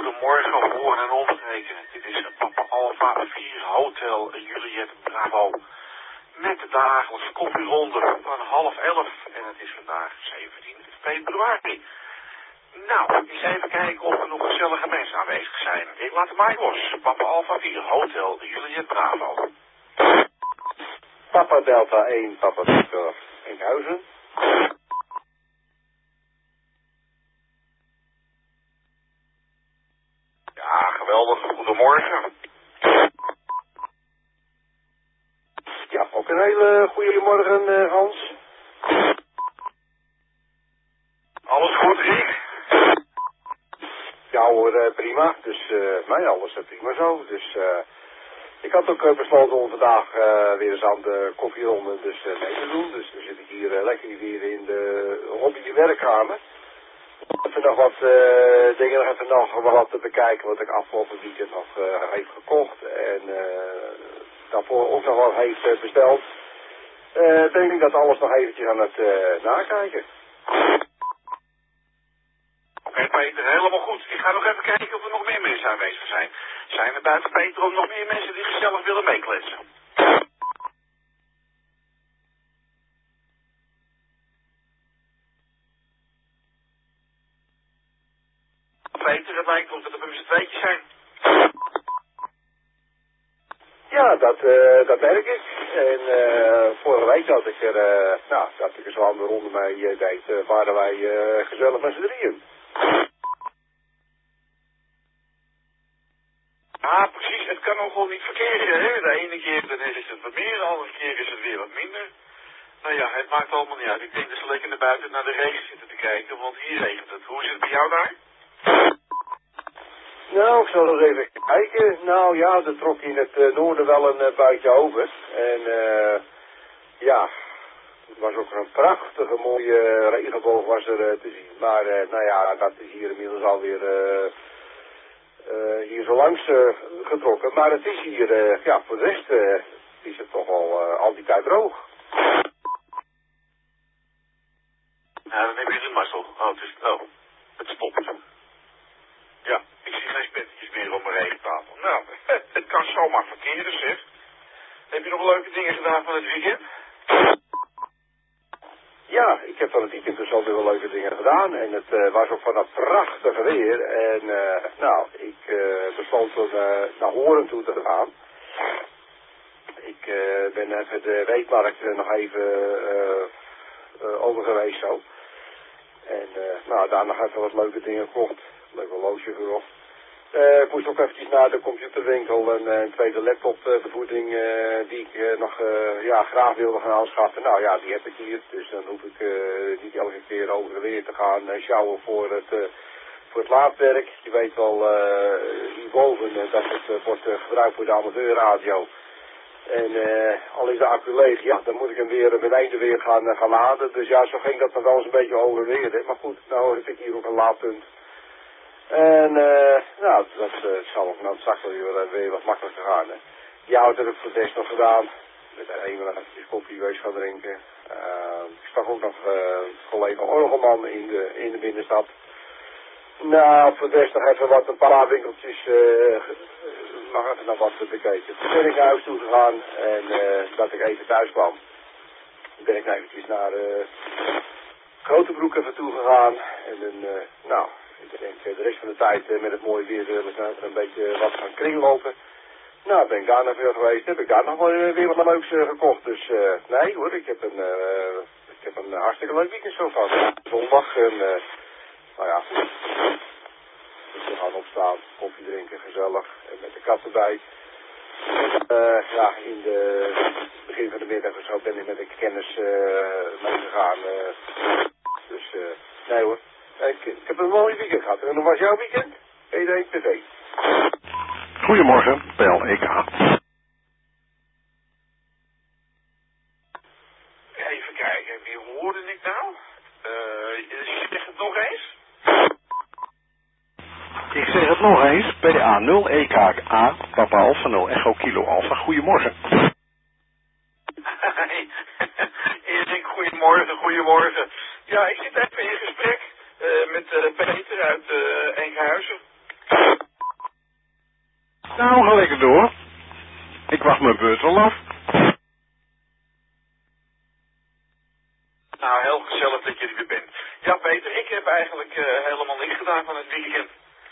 goedemorgen, horen en ondertekenen. Dit is Papa Alpha 4 Hotel Juliet Bravo. Met de dagelijkse koffieronde van 10:30 en het is vandaag 17 februari. Nou, eens even kijken of er nog gezellige mensen aanwezig zijn. Ik laat de mic los. Papa Alpha 4 Hotel Juliet Bravo. Papa Delta 1, Papa Victor Enkhuizen. Ja, geweldig. Goedemorgen. Ja, ook een hele goede morgen, Hans. Alles goed, Rick? Ja hoor, prima. Dus, alles prima zo. Dus, ik had ook besloten om vandaag weer eens aan de koffieronde mee te doen. Dus dan zit ik hier lekker weer in de hobby werkkamer. Even nog wat dingen, even nog wat te bekijken wat ik afgelopen weekend nog heeft gekocht. En daarvoor ook nog wat heeft besteld. Denk ik dat alles nog eventjes aan het nakijken. Oké, Peter, helemaal goed. Ik ga nog even kijken of er nog meer mensen aanwezig zijn. Zijn er buiten Peter ook nog meer mensen die gezellig willen meekletsen? Peter, het lijkt erop dat we met z'n tweetjes zijn. Ja, dat merk ik. En vorige week dat ik er zo aan de ronde mee deed, waren wij gezellig met z'n drieën. Ah, precies. Het kan ook wel niet verkeren, hè. De ene keer dan is het wat meer, de andere keer is het weer wat minder. Nou ja, het maakt allemaal niet uit. Ik denk dat ze lekker naar buiten naar de regen zitten te kijken, want hier regent het. Hoe is het bij jou daar? Nou, ik zal eens even kijken. Nou ja, er trok in het noorden wel een buitje over. En ja, het was ook een prachtige mooie regenboog was er te zien. Maar nou ja, dat is hier inmiddels alweer hier zo langs getrokken. Maar het is hier, ja, voor de rest is het toch al die tijd droog. Nou, dan heb je de mazzel. Het stopt. Ja, ik zie geen spettertjes meer op mijn regentafel. Nou, het kan zomaar verkeren, zeg. Heb je nog leuke dingen gedaan van het weekend? Ja, ik heb van het weekend dus al wel leuke dingen gedaan. En het was ook van dat prachtige weer. En nou, ik besloot om naar Horen toe te gaan. Ik ben even de weekmarkt nog even over geweest zo. En nou, daar nog even wat leuke dingen gekocht. Leuk horloge gekocht. Ik moest ook eventjes naar de computerwinkel en een tweede laptopvervoeding die ik nog graag wilde gaan aanschaffen. Nou ja, die heb ik hier. Dus dan hoef ik niet elke keer over de weer te gaan sjouwen voor het laadwerk. Je weet wel hierboven dat het wordt gebruikt voor de amateurradio. En al is de accu leeg, ja, dan moet ik hem weer met einde weer gaan laden. Dus ja, zo ging dat nog wel eens een beetje overweer. Maar goed, nou heb ik hier ook een laadpunt. En nou, dat zal ook nou straks wel weer wat makkelijker gaan. Hè. Die auto heb ik voor de rest nog gedaan. Met een eventjes koffie geweest gaan drinken. Ik sprak ook nog collega Orgelman in de binnenstad. Nou, voor de rest nog even een paar winkeltjes, nog even naar wat bekeken. Toen ben ik naar huis toe gegaan en dat ik even thuis kwam, ben ik eventjes naar Grotebroek even toe gegaan. En nou, ik denk de rest van de tijd met het mooie weer een beetje wat gaan kringlopen. Nou, ben ik daar nog weer geweest, heb ik daar nog weer wat leuks gekocht. Dus nee hoor, ik heb een hartstikke leuk weekend zo van. Zondag en nou ja, goed. Dus we gaan opstaan, koffie drinken, gezellig. En met de kat erbij. Ja, in de begin van de middag of zo ben ik met een kennis meegegaan. Dus nee hoor. Ik heb een mooi weekend gehad. En hoe was jouw weekend? ED TV. Goedemorgen, PLEK. Even kijken, wie hoorde ik nou? Zeg het nog eens? Ik zeg het nog eens, PA 0 EKA, Papa Alpha 0 Echo Kilo Alpha. Goedemorgen. Erik, goedemorgen. Ja, ik zit even in gesprek met Peter uit Enkhuizen. lekker door. Ik wacht mijn beurt wel af. Nou, heel gezellig dat je er weer bent. Ja, Peter, ik heb eigenlijk helemaal niks gedaan van het weekend.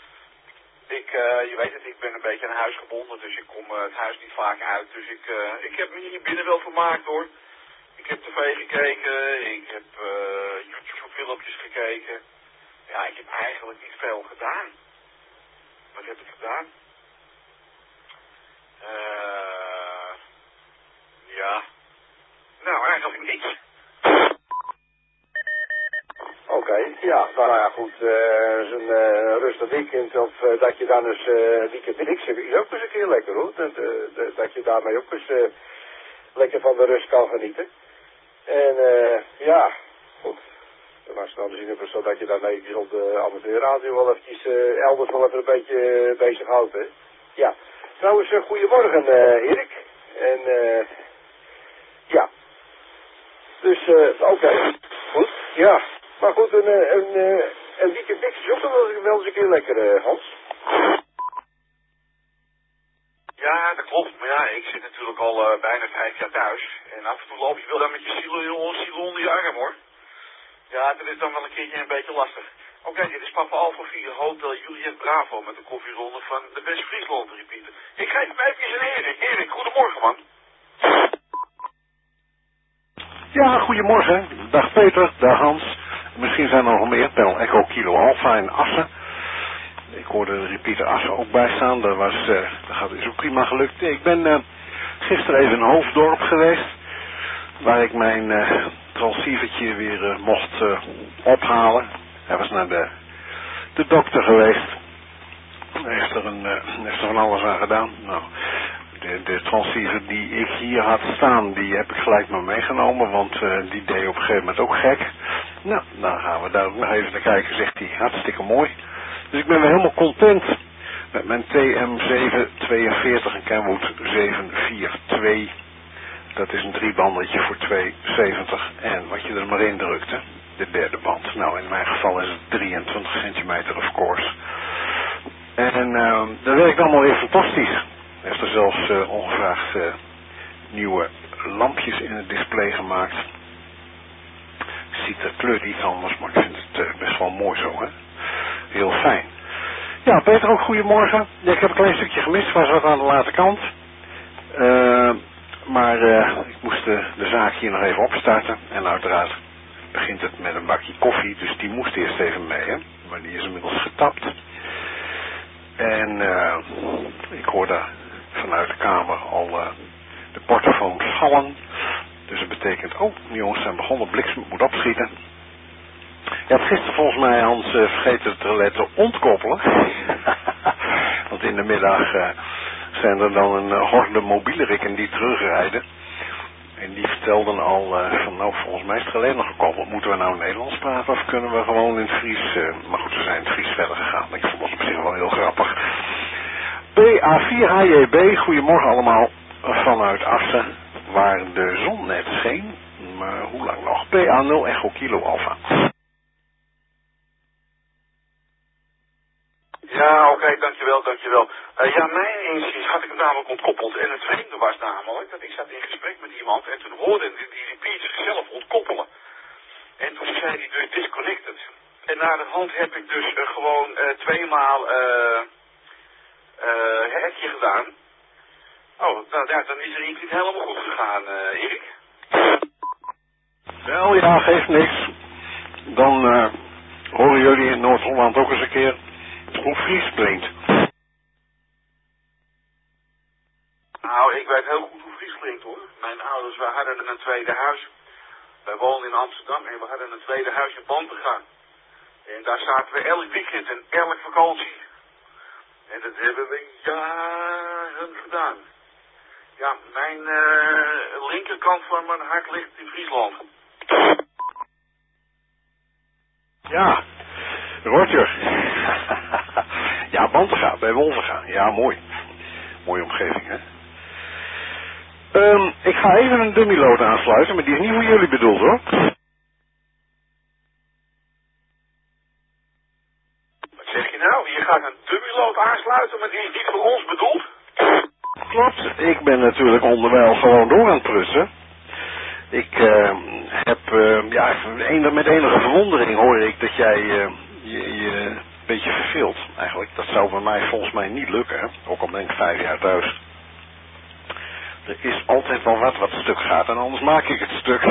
Je weet het, ik ben een beetje aan huis gebonden, dus ik kom het huis niet vaak uit. Dus ik heb me hier binnen wel vermaakt hoor. Ik heb tv gekeken, ik heb YouTube-filmpjes gekeken. Ja, ik heb eigenlijk niet veel gedaan. Wat heb ik gedaan? Ja. Nou, eigenlijk niks. Oké, ja, nou ja, goed, zo'n rustig weekend of dat je dan eens weekend niks heb is ook eens een keer lekker hoor. Dat je daarmee ook eens lekker van de rust kan genieten. En ja, goed. Dan was het dan zien of zo dat je dan eventjes op de amateurradio wel eventjes elders wel even een beetje bezig houdt, hè. Ja, trouwens, goedemorgen Erik. En ja, dus oké, goed, ja. Maar goed, een weekend niks is ook wel eens een keer lekker, Hans. Ja, dat klopt. Maar ja, ik zit natuurlijk al bijna 5 jaar thuis. En af en toe loop je wel dan met je ziel onder je arm hoor. Ja, dat is dan wel een keertje een beetje lastig. Oké, dit is Papa Alpha 4 Hotel Juliet Bravo met de koffieronde van de West-Friesland repeater. Ik geef hem even aan Erik. Erik, goedemorgen man. Ja, goedemorgen. Dag Peter, dag Hans. Misschien zijn er nog meer. Pel Echo Kilo Alpha in Assen. Ik hoorde de repeater Assen ook bijstaan. Dat is ook prima gelukt. Ik ben gisteren even in Hoofddorp geweest. Waar ik mijn transceivertje weer mocht ophalen. Hij was naar de dokter geweest. Heeft er van alles aan gedaan. Nou, de transceiver die ik hier had staan, die heb ik gelijk maar meegenomen, want die deed op een gegeven moment ook gek. Nou, dan gaan we daar ook nog even naar kijken, zegt hij. Hartstikke mooi. Dus ik ben weer helemaal content met mijn TM742 en Kenwood 742. Dat is een 3-bandetje voor 270 en wat je er maar in drukt, hè. De derde band. Nou, in mijn geval is het 23 centimeter of course. En dat werkt allemaal weer fantastisch. Hij heeft er zelfs ongevraagd nieuwe lampjes in het display gemaakt. Ziet de kleur iets anders, maar ik vind het best wel mooi zo, hè. Heel fijn. Ja, Peter, ook goedemorgen. Ja, ik heb een klein stukje gemist, was wat aan de late kant. Maar ik moest de zaak hier nog even opstarten. En uiteraard begint het met een bakje koffie, dus die moest eerst even mee, hè. Maar die is inmiddels getapt. En ik hoorde vanuit de kamer al de portofoons gallen. Dus dat betekent, oh, de jongens zijn begonnen, bliksem moet opschieten. Je had gisteren volgens mij, Hans, vergeten te letten ontkoppelen. Want in de middag zijn er dan een horde mobielerikken die terugrijden. En die vertelden al van, nou, volgens mij is het alleen nog gekoppeld. Moeten we nou Nederlands praten of kunnen we gewoon in het Fries? Maar goed, we zijn in het Fries verder gegaan. Ik vond dat op zich wel heel grappig. PA4HJB, goedemorgen allemaal vanuit Assen, waar de zon net scheen. Maar hoe lang nog? PA0 Echo Kilo Alpha. Ja, oké, dankjewel. Ja, mijn inzicht had ik hem namelijk ontkoppeld. En het vreemde was namelijk dat ik zat in gesprek met iemand en toen hoorde die repeater zichzelf ontkoppelen. En toen zei hij dus disconnected. En na de hand heb ik dus gewoon 2 maal hekje gedaan. Oh, nou ja, dan is er iets niet helemaal goed gegaan, Erik. Wel ja, geeft niks. Dan horen jullie in Noord-Holland ook eens een keer hoe Fries klinkt. Nou, ik weet heel goed hoe Fries klinkt hoor. Mijn ouders, we hadden een tweede huis. Wij woonden in Amsterdam en we hadden een tweede huis in Bantegga. En daar zaten we elk weekend en elke vakantie. En dat hebben we jaren gedaan. Ja, mijn linkerkant van mijn hart ligt in Friesland. Ja, Roger. Ja, Bantegga, bij Wolvenga. Ja, mooi. Mooie omgeving, hè. Ik ga even een dummy load aansluiten, maar die is niet voor jullie bedoeld, hoor. Wat zeg je nou? Je gaat een dummy load aansluiten, maar die is niet voor ons bedoeld? klopt. Ik ben natuurlijk onderwijl gewoon door aan het prussen. Ik heb, met enige verwondering hoor ik dat jij je een beetje verveelt eigenlijk. Dat zou bij mij volgens mij niet lukken, hè? Ook al ben ik 5 jaar thuis. Er is altijd wel wat stuk gaat en anders maak ik het stuk.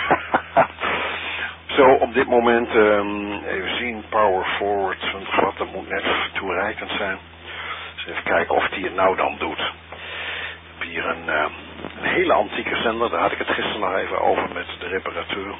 Zo op dit moment, even zien, power forward, want dat moet net toereikend zijn. Dus even kijken of die het nou dan doet. Ik heb hier een hele antieke zender, daar had ik het gisteren nog even over met de reparateur.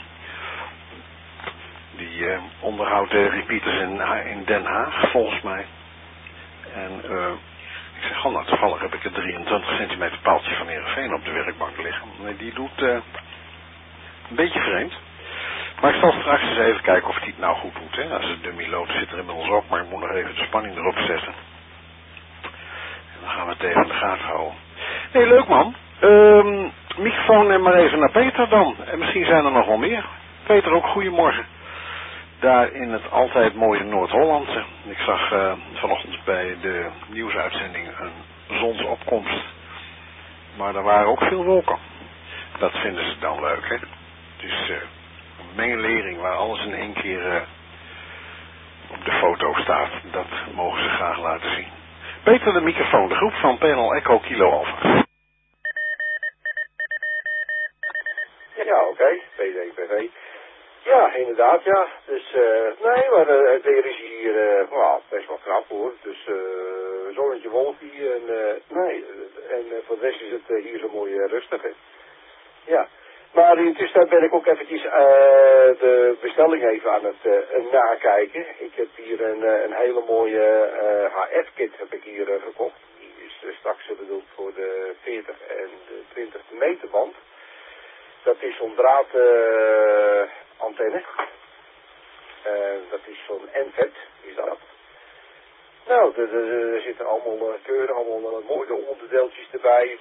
Die onderhoudt de repeaters in Den Haag, volgens mij. En ik zeg, nou toevallig heb ik een 23 centimeter paaltje van Heerenveen op de werkbank liggen. Nee, die doet een beetje vreemd. Maar ik zal straks eens even kijken of hij het nou goed doet. Hè. Als de dummy load zit er inmiddels ook, maar ik moet nog even de spanning erop zetten. En dan gaan we het even in de gaten houden. Nee, leuk man. Microfoon en maar even naar Peter dan. En misschien zijn er nog wel meer. Peter, ook goedemorgen. Daar in het altijd mooie Noord-Holland. Ik zag vanochtend bij de nieuwsuitzending een zonsopkomst. Maar er waren ook veel wolken. Dat vinden ze dan leuk, hè. Dus een mengelering waar alles in één keer op de foto staat. Dat mogen ze graag laten zien. Peter, de microfoon. De groep van Panel Echo Kilo Alpha. Ja, oké. PDPV. Ja, inderdaad, ja. Dus, nee, maar het weer is hier best wel knap hoor. Dus, zonnetje, wolkje en, voor de rest is het hier zo mooi rustig, hè. Ja. Maar intussen ben ik ook eventjes de bestelling even aan het nakijken. Ik heb hier een hele mooie HF-kit heb ik hier gekocht. Die is straks bedoeld voor de 40 en de 20 meter band. Dat is zo'n draad antenne. Dat is zo'n NVET, is dat. Nou, er zitten allemaal keuren, allemaal mooie onderdeeltjes erbij.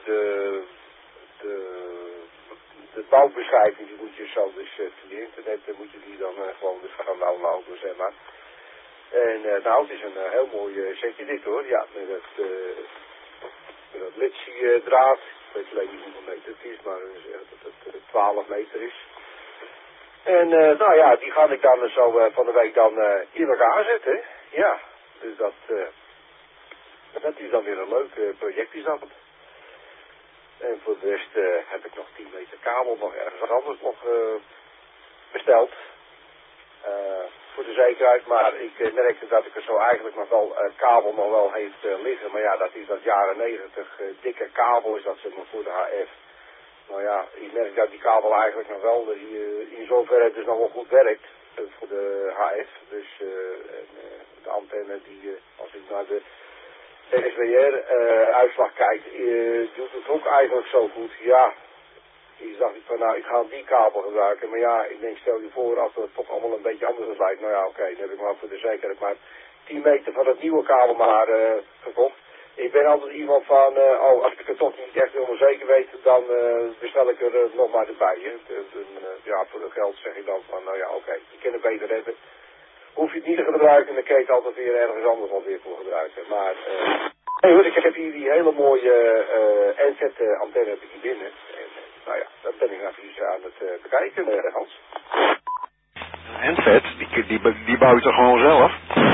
De bouwbeschrijving die moet je zo dus via internet moet je die dan gewoon dus gaan downloaden, zeg maar. En nou, het is een heel mooi setje dit hoor. Ja, met dat litchi-draad. Ik weet alleen niet hoeveel meter het is, maar dat het 12 meter is. En nou ja, die ga ik dan zo van de week dan in elkaar zetten. Ja, dus dat is dan weer een leuk project is dat. En voor de rest heb ik nog 10 meter kabel nog ergens anders nog besteld. Voor de zekerheid, maar ik merkte dat ik er zo eigenlijk nog wel kabel nog wel heeft liggen. Maar ja, dat is dat jaren 90 dikke kabel is dat zeg maar voor de HF. Nou ja, ik merk dat die kabel eigenlijk nog wel in zoverre dus nog wel goed werkt voor de HF. Dus de antenne die, als ik naar de SWR-uitslag kijk, doet het ook eigenlijk zo goed. Ja, ik dacht van nou, ik ga die kabel gebruiken. Maar ja, ik denk, stel je voor als het toch allemaal een beetje anders lijkt. Nou ja, oké, dan heb ik maar voor de zekerheid maar 10 meter van het nieuwe kabel maar gekocht. Ik ben altijd iemand van, als ik het toch niet echt helemaal zeker weet, dan bestel ik er nog maar erbij. Hè. Ja, voor het geld zeg ik dan van, nou ja, oké, je kan het beter hebben. Hoef je het niet te gebruiken, dan kan je het altijd weer ergens anders wel weer voor gebruiken. Maar, ik heb hier die hele mooie NZ-antenne heb ik hier binnen. En, nou ja, dat ben ik even aan het bekijken, Hans. NZ, die bouw je toch gewoon zelf?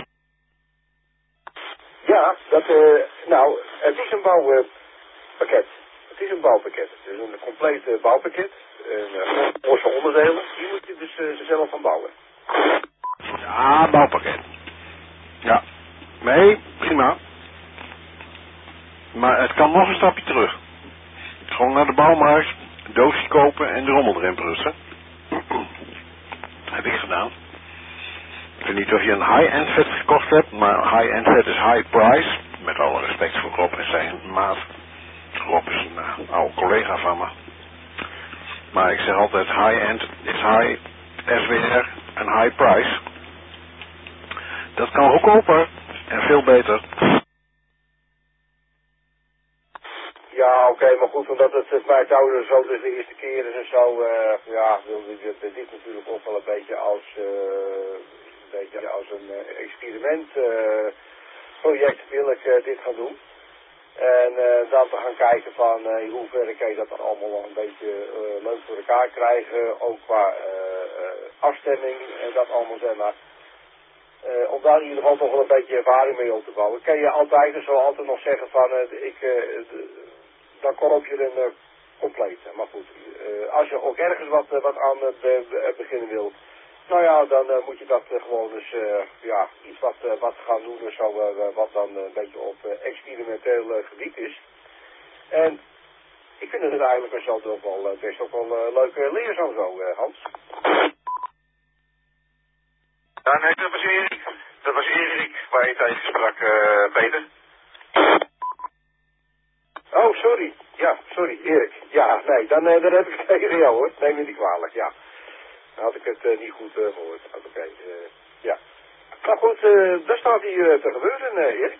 Ja, nou, het is een bouwpakket. Het is een bouwpakket. Het is een compleet bouwpakket. Losse onderdelen, die moet je dus zelf van bouwen. Ja, bouwpakket. Ja. Nee, prima. Maar het kan nog een stapje terug. Gewoon naar de bouwmarkt, een doosje kopen en de rommel erin prussen. Dat heb ik gedaan. Ik weet niet of je een high-end vet gekocht hebt, maar high-end vet is high price. Met alle respect voor Rob en zijn maat. Rob is een oude collega van me. Maar ik zeg altijd high-end is high SWR en high price. Dat kan goedkoper en veel beter. Ja, oké, maar goed, omdat het bij het oude zo dus de eerste keer is en zo, ja, wilde ik dit natuurlijk ook wel een beetje als een experiment project wil ik dit gaan doen. En dan te gaan kijken van in hoeverre kan je dat dan allemaal wel een beetje leuk voor elkaar krijgen. Ook qua afstemming en dat allemaal zeg maar. Om daar in ieder geval toch wel een beetje ervaring mee op te bouwen. Kan je altijd, dus wel altijd nog zeggen van dan koop je een complete. Maar goed, als je ook ergens wat aan beginnen wil. Nou ja, dan moet je dat gewoon dus, ja, iets wat gaan doen of zo, wat dan een beetje op experimenteel gebied is. En ik vind het eigenlijk zo toch wel best ook wel leuk leerzaam zo, Hans. Ja, nee, dat was Erik. Dat was Erik waar je tegen sprak, Peter. Oh, sorry. Ja, sorry, Erik. Ja, nee, dan heb ik het tegen jou hoor. Neem me niet kwalijk, ja. Dan had ik het niet goed gehoord. Oké, ja. Nou goed, daar staat hier te gebeuren, Erik.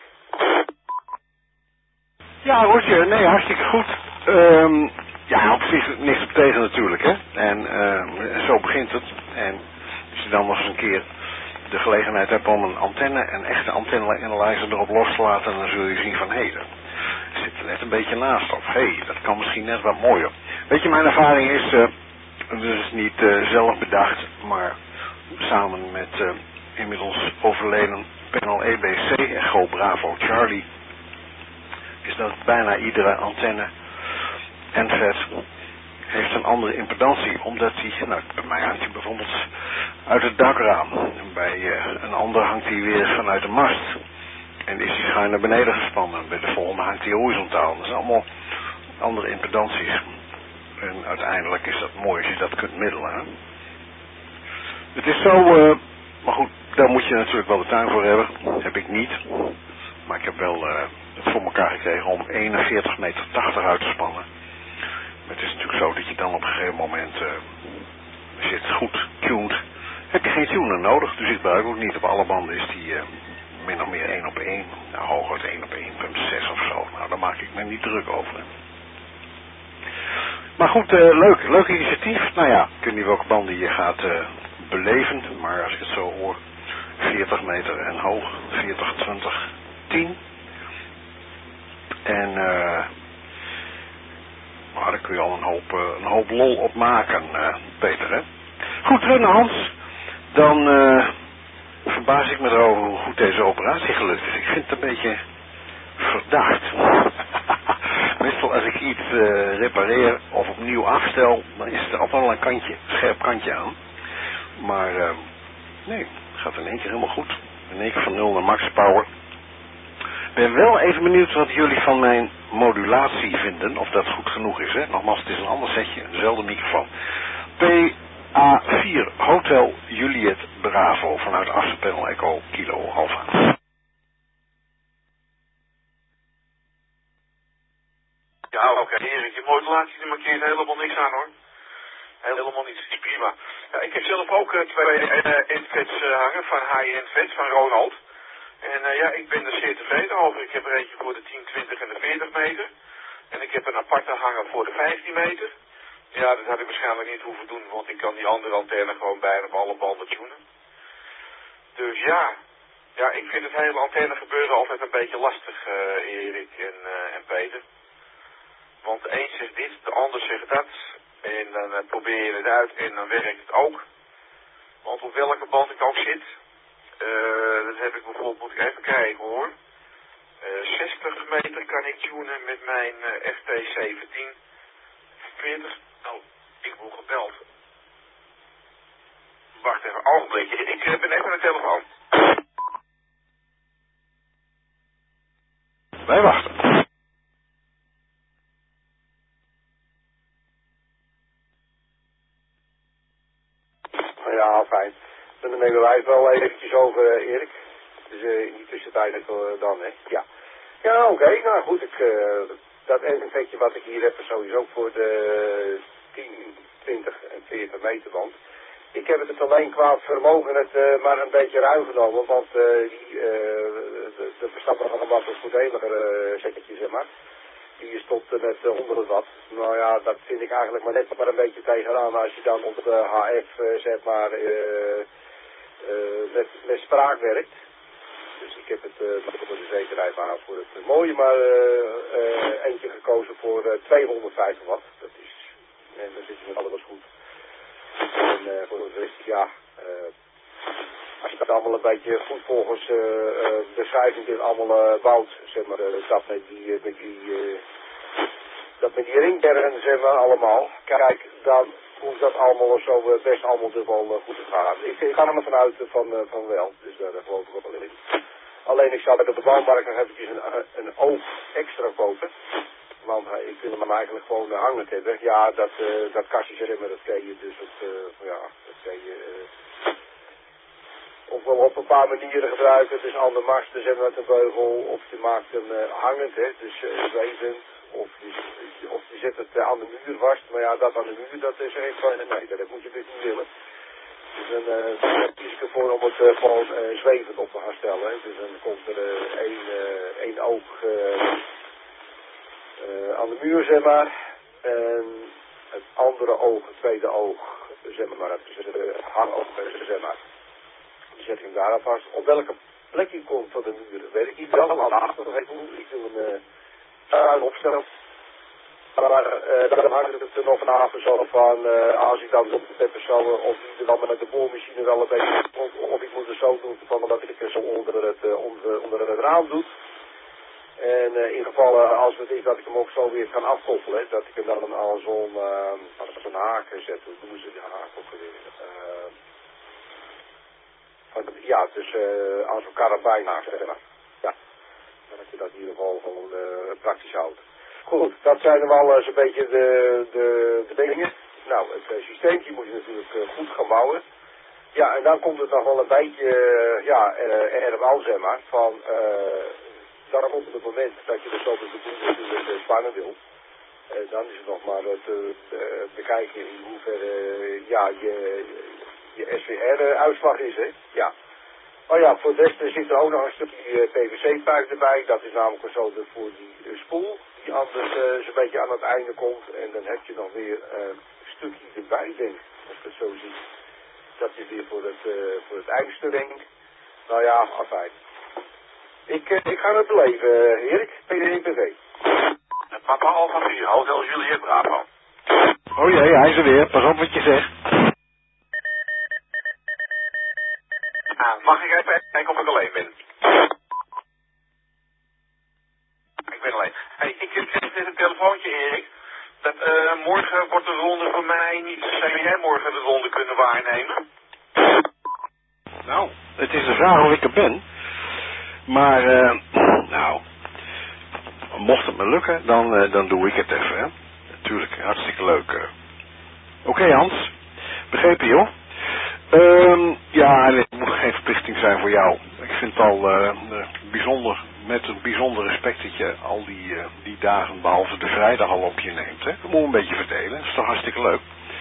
Ja, Roger, nee, hartstikke goed. Ja, op zich niks op tegen natuurlijk, hè. En zo begint het. En als je dan nog eens een keer de gelegenheid hebt om een echte antenne-analyzer erop los te laten, dan zul je zien van, hé, dat zit er net een beetje naast. Of, hé, dat kan misschien net wat mooier. Weet je, mijn ervaring is, dus niet zelf bedacht, maar samen met inmiddels overleden panel EBC, Echo Bravo Charlie, is dat bijna iedere antenne NVET heeft een andere impedantie, omdat die, nou, bij mij hangt hij bijvoorbeeld uit het dakraam. Bij een ander hangt hij weer vanuit de mast. En is die schuin naar beneden gespannen. Bij de volgende hangt hij horizontaal. Dat zijn allemaal andere impedanties. En uiteindelijk is dat mooi als je dat kunt middelen. Hè? Het is zo, maar goed, daar moet je natuurlijk wel de tuin voor hebben. Dat heb ik niet. Maar ik heb wel het voor elkaar gekregen om 41,80 meter uit te spannen. Maar het is natuurlijk zo dat je dan op een gegeven moment, als je het goed tuned, heb je geen tuner nodig. Dus ik gebruik ook niet. Op alle banden is die min of meer 1 op 1. Nou, hooguit 1 op 1,6 of zo. Nou, daar maak ik me niet druk over. Maar goed, leuk initiatief. Nou ja, ik weet niet welke banden je gaat beleven. Maar als ik het zo hoor, 40 meter en hoog, 40, 20, 10. En maar daar kun je al een hoop lol op maken, Peter, hè? Goed, terug naar Hans. Dan verbaas ik me erover hoe goed deze operatie gelukt is. Ik vind het een beetje verdacht. Meestal als ik iets repareer of opnieuw afstel, dan is er altijd wel een scherp kantje aan. Maar nee, het gaat in één keer helemaal goed. In één keer van 0 naar max power. Ik ben wel even benieuwd wat jullie van mijn modulatie vinden, of dat goed genoeg is. Hè? Nogmaals, het is een ander setje, dezelfde microfoon. PA4 Hotel Juliet Bravo vanuit Assenpanel Echo Kilo Alpha. Ja, oké, Erik, je modulatie die markeert helemaal niks aan hoor. Helemaal niets, is prima. Ja, ik heb zelf ook 2 NVETs hangen van high-end VETs van Ronald. En ja, ik ben er zeer tevreden over. Ik heb er eentje voor de 10, 20 en de 40 meter. En ik heb een aparte hanger voor de 15 meter. Ja, dat had ik waarschijnlijk niet hoeven doen, want ik kan die andere antenne gewoon bijna op alle banden tunen. Dus ja, ik vind het hele antenne gebeuren altijd een beetje lastig, Erik en Peter. Want de een zegt dit, de ander zegt dat. En dan probeer je het uit en dan werkt het ook. Want op welke band ik ook zit, dat heb ik bijvoorbeeld, moet ik even kijken hoor. 60 meter kan ik tunen met mijn FT17. 40, oh, ik word gebeld. Wacht even, een ogenblikje, ik ben even aan de telefoon. Wij wachten. Ja, fijn. Dan nemen wij het wel eventjes over, Erik. Dus in die tussentijd dan, hè. Ja. Ja, oké. Nou goed, dat NVETje wat ik hier heb is sowieso voor de 10, 20 en 40 meter band. Ik heb het alleen qua vermogen maar een beetje ruim genomen, want de verstapper van een wat voordeliger zettetje, zeg maar. Die stond met 100 watt. Nou ja, dat vind ik eigenlijk maar net maar een beetje tegenaan als je dan op de HF, zeg maar, met spraak werkt. Dus ik heb het voor de zekerheid maar voor het mooie maar eentje gekozen voor 250 watt. Dat is, en dan zit je met alles goed. En voor de rest, ja, als je dat allemaal een beetje goed volgens beschrijving dit allemaal bouwt, zeg maar, dat met die ringkern, zeg maar, allemaal, kijk, dan hoeft dat allemaal zo best allemaal dus wel goed te gaan. Ik ga er maar vanuit van wel, dus daar geloof ik ook wel in. Alleen ik zou bij de bouwmarkt nog eventjes een oog extra kopen. Want ik wil hem eigenlijk gewoon hangend hebben. Ja, dat kastje zeg maar, dat kan je dus ja, dat kan je ofwel op een paar manieren gebruiken. Dus aan de mast, dus met een beugel, of je maakt hem hangend, hè, dus zwevend. Of je zet het aan de muur vast. Maar ja, dat aan de muur, dat is echt van, nee, dat moet je dus niet willen. Dus dan kies ik ervoor om het gewoon zwevend op te gaan stellen. Hè. Dus dan komt er één oog aan de muur, zeg maar. En het andere oog, het tweede oog, zeg maar, dat is het hangoog, zeg maar. Die zet ik hem daar aan vast. Op welke plek hij komt van de muur, weet ik niet. Wel aan de achterkant, ik wil hem schuin opstellen. Maar dan hangt het er nog vanaf zo van, als ik dan op de pepperzolen, of ik dan met de boormachine wel een beetje, of ik moet het zo doen, van dat ik het zo onder het raam doe. En in gevallen als het is dat ik hem ook zo weer kan afkoppelen, dat ik hem dan al zo'n haak zet, hoe doen ze die haak ook weer? Ja, dus als een karabijn naast, zeg maar. Ja, dat je dat in ieder geval gewoon praktisch houdt. Goed, dat zijn er wel zo'n beetje de dingen. Nou, het systeempje moet je natuurlijk goed gaan bouwen. Ja, en dan komt het nog wel een beetje, erg aan, zeg maar, van, dan komt het moment dat je de stoppen de boel natuurlijk spannen wil. Dan is het nog maar te bekijken in hoeverre, ja, je SWR-uitslag is, hè. Ja. Oh ja, voor de rest zit er ook nog een stukje PVC-puik erbij. Dat is namelijk zo voor die spoel, die anders zo'n beetje aan het einde komt. En dan heb je nog weer een stukje erbij, denk ik, als ik het zo zie. Dat is weer voor het eindsturing. Nou ja, afijn. Ik ga het beleven, Erik. PDPV. Papa Alpha 4, Hotel Juliet Bravo. Oh jee, hij is er weer. Pas op wat je zegt. Mag ik even kijken of ik alleen ben? Ik ben alleen. Hey, ik heb net een telefoontje, Erik. Dat morgen wordt de ronde voor mij niet. Zou jij morgen de ronde kunnen waarnemen? Nou, het is de vraag of ik er ben. Maar, nou, mocht het me lukken, dan doe ik het even, hè. Natuurlijk, hartstikke leuk. Oké, Hans. Begrepen, joh? Ja, het moet geen verplichting zijn voor jou. Ik vind het al bijzonder, met een bijzonder respect dat je al die dagen, behalve de vrijdag, al op je neemt. Hè? Dat moet een beetje verdelen, dat is toch hartstikke leuk.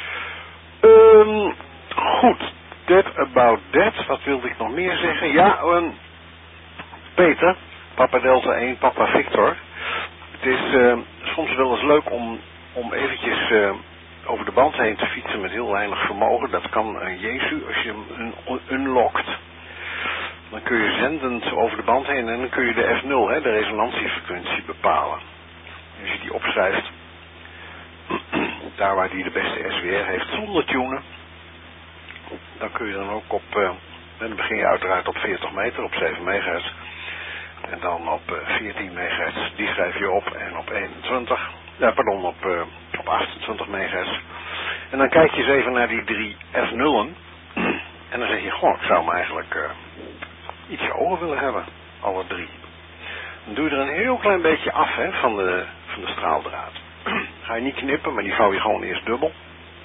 Goed, that about that. Wat wilde ik nog meer zeggen? Ja, Peter, Papa Delta 1, Papa Victor. Het is soms wel eens leuk om eventjes over de band heen te fietsen met heel weinig vermogen. Dat kan een Jezu als je hem unlockt. Dan kun je zendend over de band heen en dan kun je de F0, hè, de resonantiefrequentie, bepalen. Als je die opschrijft, daar waar die de beste SWR heeft zonder tunen, dan kun je dan ook dan begin je uiteraard op 40 meter, op 7 megahertz. En dan op 14 megahertz, die schrijf je op. En op 28 megahertz. En dan kijk je eens even naar die 3 F0'en. En dan zeg je, goh, ik zou hem eigenlijk ietsje hoger willen hebben. Alle 3. Dan doe je er een heel klein beetje af, hè, van de straaldraad. Ga je niet knippen, maar die vouw je gewoon eerst dubbel.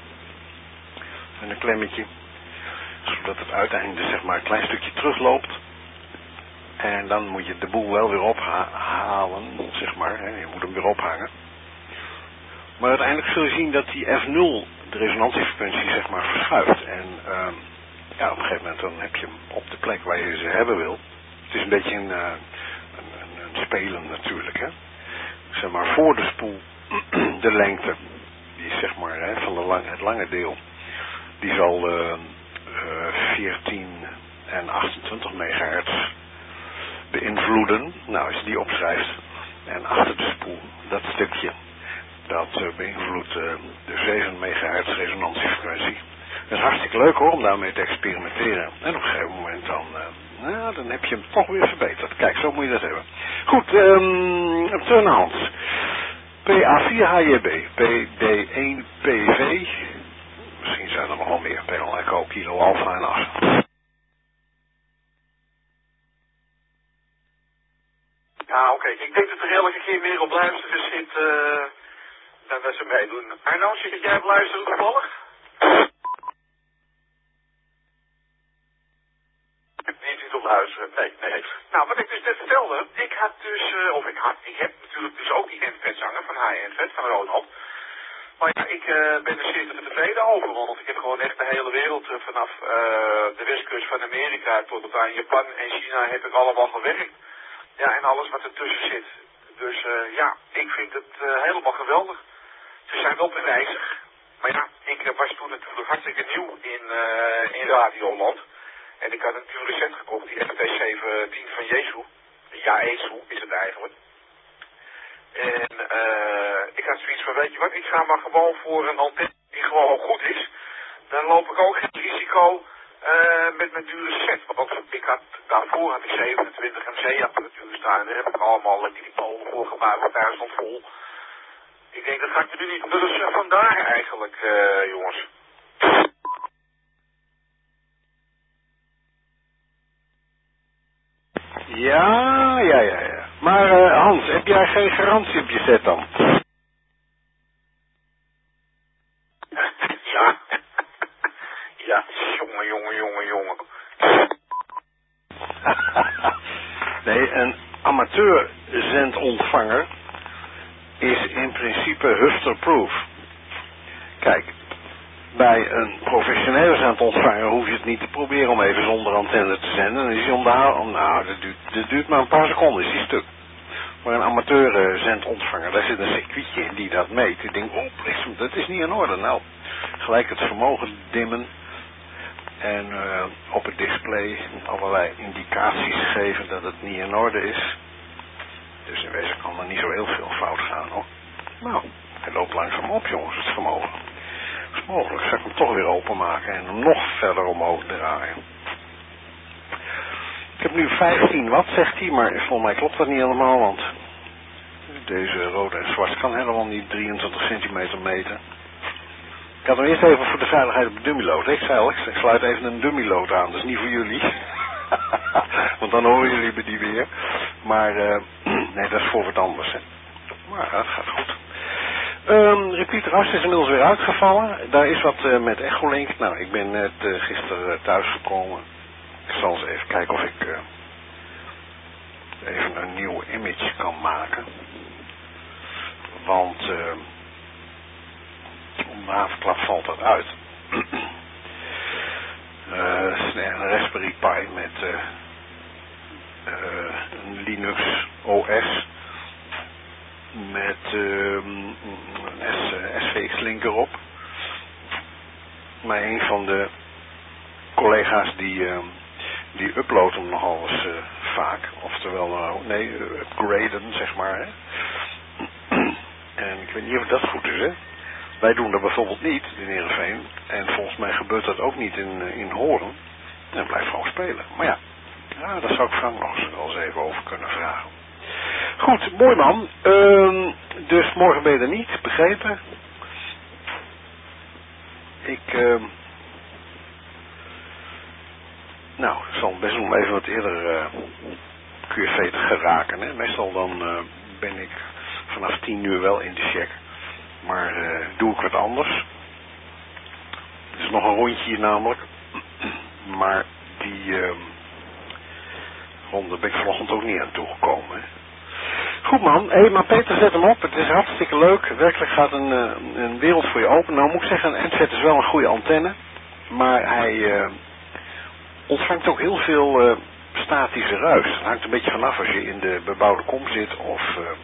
En een klemmetje. Zodat het uiteinde, zeg maar, een klein stukje terugloopt. En dan moet je de boel wel weer ophalen, zeg maar. Hè. Je moet hem weer ophangen. Maar uiteindelijk zul je zien dat die F0, de resonantiefrequentie, zeg maar, verschuift. En ja, op een gegeven moment dan heb je hem op de plek waar je ze hebben wil. Het is een beetje een spelen natuurlijk, hè. Zeg maar, voor de spoel, de lengte, die is, zeg maar, hè, van het lange deel, die zal 14 en 28 megahertz beïnvloeden. Nou, als je die opschrijft en achter de spoel, dat stukje, dat beïnvloedt de 7 megahertz resonantiefrequentie. Dat is hartstikke leuk hoor, om daarmee te experimenteren. En op een gegeven moment dan heb je hem toch weer verbeterd. Kijk, zo moet je dat hebben. Goed, Turnhout. PA4HJB, PD1PV. Misschien zijn er nog wel meer. Panel Echo, Kilo Alpha en Assen. Ja, oké. Ik denk dat er elke keer meer op luisteren zit dan dat ze meedoen. Arno, zit jij op luisteren toevallig? Niet op luisteren, nee. Nou, wat ik dus net vertelde, ik heb natuurlijk dus ook die NVET-zanger van HNVET, van Ronald. Maar ja, ik ben er zeer tevreden over, want ik heb gewoon echt de hele wereld vanaf de westkust van Amerika tot aan Japan en China heb ik allemaal gewerkt. Ja, en alles wat ertussen zit. Dus ja, ik vind het helemaal geweldig. Ze zijn wel prijzig. Maar ja, ik was toen natuurlijk hartstikke nieuw in Radioland. En ik had een dure set gekocht, die FT710 van Jesu. Ja, Jesu is het eigenlijk. En ik had zoiets van, weet je wat, ik ga maar gewoon voor een antenne die gewoon goed is. Dan loop ik ook geen risico met mijn dure set. Want daarvoor had ik 27 MC-apparatuur staan. En daar heb ik allemaal elektriemolen voor gemaakt, want daar stond vol. Ik denk, dat ga ik nu niet. Dus vandaar eigenlijk, jongens. Ja. Maar Hans, heb jij geen garantie op je set dan? Ja, jongen. Nee, een amateurzendontvanger is in principe huster-proof. Kijk, bij een professionele zendontvanger hoef je het niet te proberen om even zonder antenne te zenden. Dan is hij dat duurt maar een paar seconden, is die stuk. Maar een amateur-zendontvanger, daar zit een circuitje in die dat meet. Ik denk, dat is niet in orde. Nou, gelijk het vermogen dimmen en op het display allerlei indicaties geven dat het niet in orde is. Dus in wezen kan er niet zo heel veel fout gaan hoor. Nou, hij loopt langzaam op jongens, het vermogen. Dat is mogelijk, zal ik hem toch weer openmaken en hem nog verder omhoog draaien. Ik heb nu 15 watt, zegt hij, maar volgens mij klopt dat niet helemaal, want deze rode en zwart kan helemaal niet 23 centimeter meten. Ik had hem eerst even voor de veiligheid op de dummyload. Ik zei al, ik sluit even een dummyload aan, dat is niet voor jullie. Want dan horen jullie me die weer. Maar nee, dat is voor wat anders. Hè. Maar dat gaat goed. Repeater As is inmiddels weer uitgevallen. Daar is wat met Echolink. Nou, ik ben net gisteren thuisgekomen. Ik zal eens even kijken of ik even een nieuw image kan maken. Want om de havenklap valt dat uit. Een Raspberry Pi met een Linux OS met een SVX-link erop. Maar een van de collega's die uploadt hem nogal eens vaak. Oftewel, upgraden, zeg maar. Hè. En ik weet niet of dat goed is, hè. Wij doen dat bijvoorbeeld niet in Heerenveen. En volgens mij gebeurt dat ook niet in Hoorn. En blijft gewoon spelen. Maar ja, daar zou ik Frank nog eens even over kunnen vragen. Goed, mooi man. Dus morgen ben je er niet, begrepen? Ik zal best nog even wat eerder QFV te geraken. Hè. Meestal dan ben ik vanaf 10 uur wel in de check. Maar doe ik wat anders. Het is nog een rondje hier namelijk. Maar die ronde ben ik vanochtend ook niet aan toegekomen. Hè. Goed man, maar Peter zet hem op. Het is hartstikke leuk. Werkelijk gaat een wereld voor je open. Nou moet ik zeggen, een NZ is wel een goede antenne. Maar hij ontvangt ook heel veel statische ruis. Het hangt een beetje vanaf als je in de bebouwde kom zit of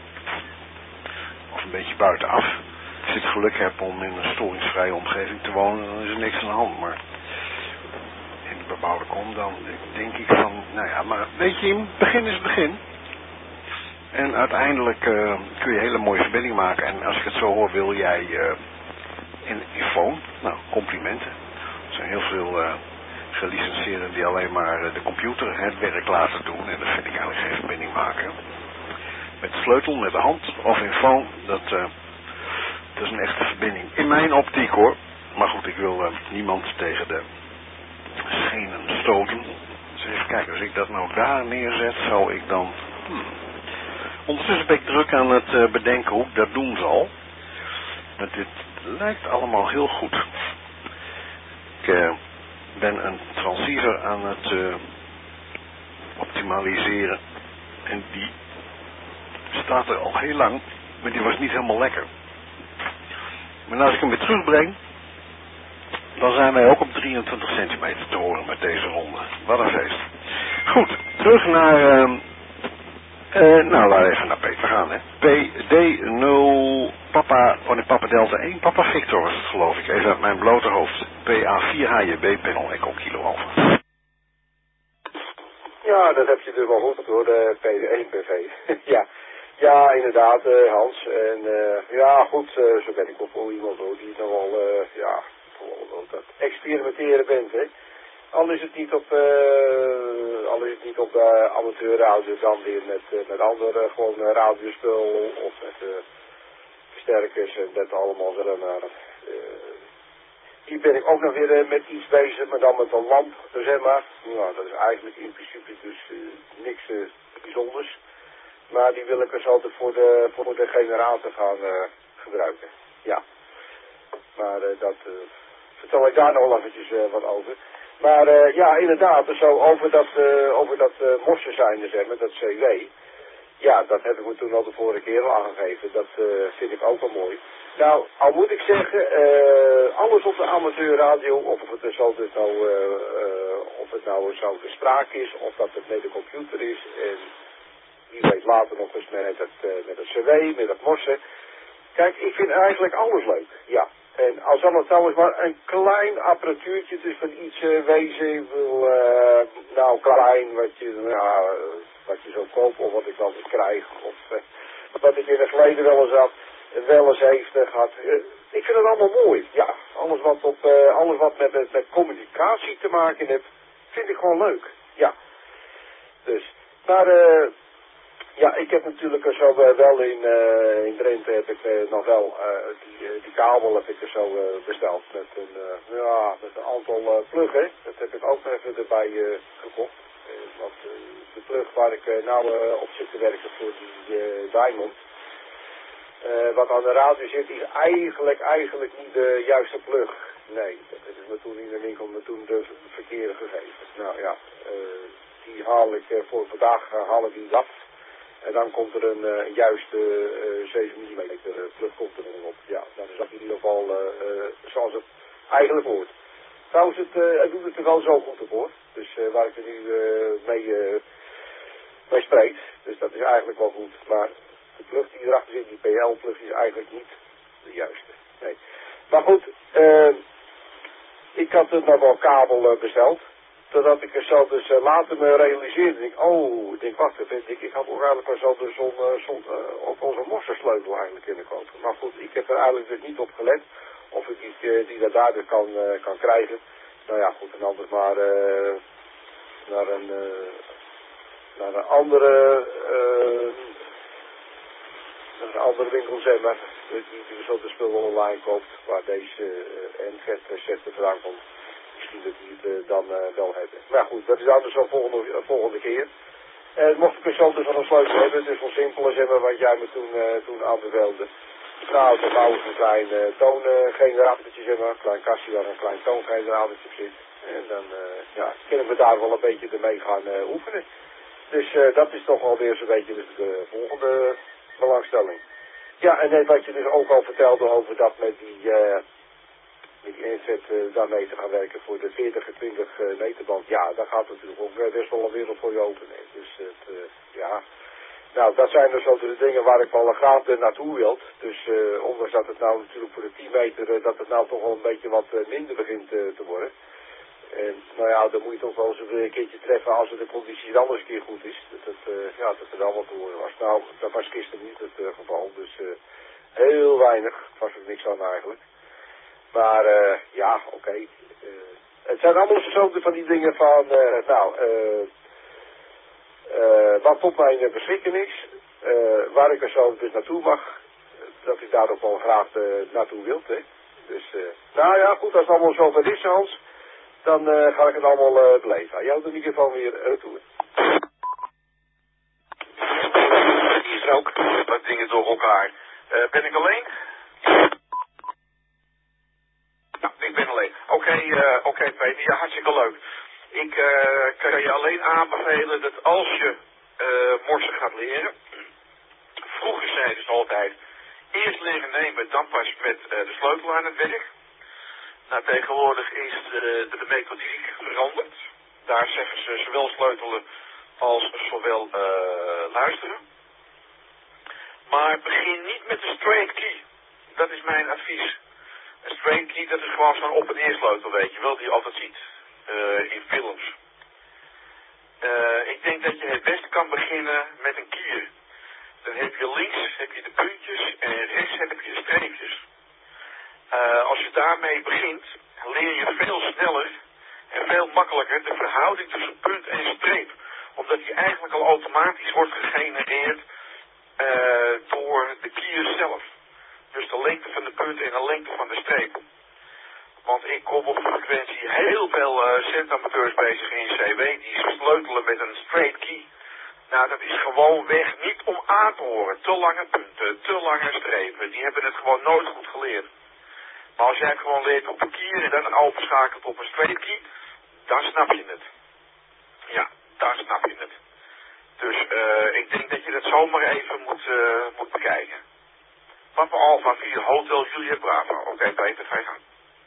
een beetje buitenaf. Als je het geluk hebt om in een storingsvrije omgeving te wonen, dan is er niks aan de hand. Maar in de bebouwde kom, dan denk ik van, nou ja, maar weet je, het begin is het begin. En uiteindelijk kun je hele mooie verbinding maken. En als ik het zo hoor, wil jij in iPhone, nou, complimenten. Er zijn heel veel gelicenseerden die alleen maar de computer het werk laten doen. En dat vind ik eigenlijk geen verbinding maken. Met de sleutel, met de hand of in phone, dat is een echte verbinding. In mijn optiek hoor. Maar goed, ik wil niemand tegen de schenen stoten. Dus even kijken, als ik dat nou daar neerzet, zou ik dan... Ondertussen ben ik druk aan het bedenken hoe ik dat doen zal. Want dit lijkt allemaal heel goed. Ik ben een transceiver aan het optimaliseren. En die staat er al heel lang, maar die was niet helemaal lekker. Maar als ik hem weer terugbreng, dan zijn wij ook op 23 centimeter te horen met deze ronde. Wat een feest. Goed, terug naar... nou, laten we even naar Peter gaan, hè. PD0 Papa, Papa Delta 1, Papa Victor was het, geloof ik. Even uit mijn blote hoofd. PA4HJB, panel Echo Kilo Alpha. Ja, dat heb je dus wel goed hoor, de PD1 PV. Ja. Ja, inderdaad, Hans. En ja, goed, zo ben ik ook wel iemand hoor, die nogal, ja, gewoon dat experimenteren bent, hè. Al is het niet op amateurradio, dan weer met andere gewoon radiospul of met versterkers en dat allemaal weer naar. Hier ben ik ook nog weer met iets bezig, maar dan met een lamp, zeg maar. Nou, dat is eigenlijk in principe dus niks bijzonders. Maar die wil ik dus altijd voor de generator gaan gebruiken. Ja. Maar dat vertel ik daar nog wel eventjes wat over. Maar ja, inderdaad, zo over dat mossen zijn, zeg maar, dat CW. Ja, dat heb ik me toen al de vorige keer al aangegeven. Dat vind ik ook wel mooi. Nou, al moet ik zeggen, alles op de amateurradio, of het nou zo de spraak is, of dat het met de computer is, en wie weet later nog eens met het CW, met het mossen. Kijk, ik vind eigenlijk alles leuk, ja. En als dan het trouwens maar een klein apparatuurtje dus van iets wezen, nou klein, wat je zo koopt of wat ik altijd krijg, of wat ik in het verleden wel eens heeft gehad. Ik vind het allemaal mooi, ja. Alles wat met communicatie te maken heeft, vind ik gewoon leuk, ja. Dus, maar ja, ik heb natuurlijk zo wel in Drenthe heb ik nog wel die kabel heb ik er zo besteld met een aantal pluggen. Dat heb ik ook even erbij gekocht. Want de plug waar ik nou op zit te werken voor die Diamond, wat aan de radio zit, is eigenlijk niet de juiste plug. Nee, dat is me toen in de winkel de verkeerde gegeven. Nou ja, die haal ik voor vandaag haal ik die af. En dan komt er een juiste 7 mm plug komt er op. Ja, dan is dat in ieder geval zoals het eigenlijk hoort. Trouwens, het doet het er wel zo goed op hoor. Dus waar ik er nu mee spreek. Dus dat is eigenlijk wel goed. Maar de plug die erachter zit, die PL-plug, is eigenlijk niet de juiste. Nee. Maar goed, ik had nog wel kabel besteld. Totdat ik er zo dus later me realiseerde. Ik denk, wacht even, ik had ook eigenlijk wel zo dus op onze mossersleutel eigenlijk kunnen kopen. Maar goed, ik heb er eigenlijk dus niet op gelet of ik die daardoor kan krijgen. Nou ja, goed, en anders maar naar een andere winkel, zeg maar, die zo de spullen online koopt, waar deze NZ-recepten vandaan komt. Misschien dat die het dan wel hebben. Maar goed, dat is anders dan volgende keer. Mocht ik er zo dus van een sleutel hebben, het is wel simpel, zeg maar, wat jij me toen aanbevelde. Nou, dan bouwen we een klein toongeneratortje, zeg maar, een klein kastje waar een klein toongeneratortje op zit. En dan kunnen we daar wel een beetje ermee gaan oefenen. Dus dat is toch alweer zo'n beetje de volgende belangstelling. Ja, en net wat je dus ook al vertelde over dat met die inzet daarmee te gaan werken voor de 40 en 20 meterband. Ja, daar gaat natuurlijk ook best wel een wereld voor je open. Dus ja, nou dat zijn dus zo de dingen waar ik wel graag naartoe wil. Dus ondanks dat het nou natuurlijk voor de 10 meter, dat het nou toch wel een beetje wat minder begint te worden. En nou ja, dan moet je toch wel eens een keertje treffen als de conditie dan eens een keer goed is. Dat het er allemaal te horen was. Nou, dat was gisteren niet het geval. Dus heel weinig. Er was er niks aan eigenlijk. Maar ja, oké. Het zijn allemaal zo van die dingen van, wat tot mijn beschikking is. Waar ik er zo dus naartoe mag. Dat ik daar ook wel graag naartoe wil. Hè. Dus, nou ja, goed, als het allemaal zo ver is, Hans. Dan ga ik het allemaal beleven. Aan jou in ieder geval weer toe. Hier is ook wat dingen door elkaar. Ben ik alleen? Nou, ik ben alleen. Oké, Peter, ja, hartstikke leuk. Ik kan je alleen aanbevelen dat als je morsen gaat leren, vroeger zeiden ze altijd, eerst leren nemen, dan pas met de sleutel aan het werk. Nou, tegenwoordig is de methodiek veranderd. Daar zeggen ze zowel sleutelen als zowel luisteren. Maar begin niet met de straight key. Dat is mijn advies. Een straight key, dat is gewoon zo'n op- en neersleutel, weet je wel, die je altijd ziet in films. Ik denk dat je het best kan beginnen met een kier. Dan heb je links heb je de puntjes en rechts heb je de streepjes. Als je daarmee begint, leer je veel sneller en veel makkelijker de verhouding tussen punt en streep. Omdat die eigenlijk al automatisch wordt gegenereerd door de kier zelf. Dus de lengte van de punt en de lengte van de streep. Want ik kom op frequentie heel veel centamateurs bezig in CW die sleutelen met een straight key. Nou, dat is gewoon weg niet om aan te horen. Te lange punten, te lange strepen. Die hebben het gewoon nooit goed geleerd. Maar als jij gewoon leert op een kier en dan overschakelt op een straight key, dan snap je het. Ja, dan snap je het. Dus ik denk dat je dat zomaar even moet bekijken. Papa Alpha 4 Hotel Juliet Bravo. Oké, Peter, ga je gang.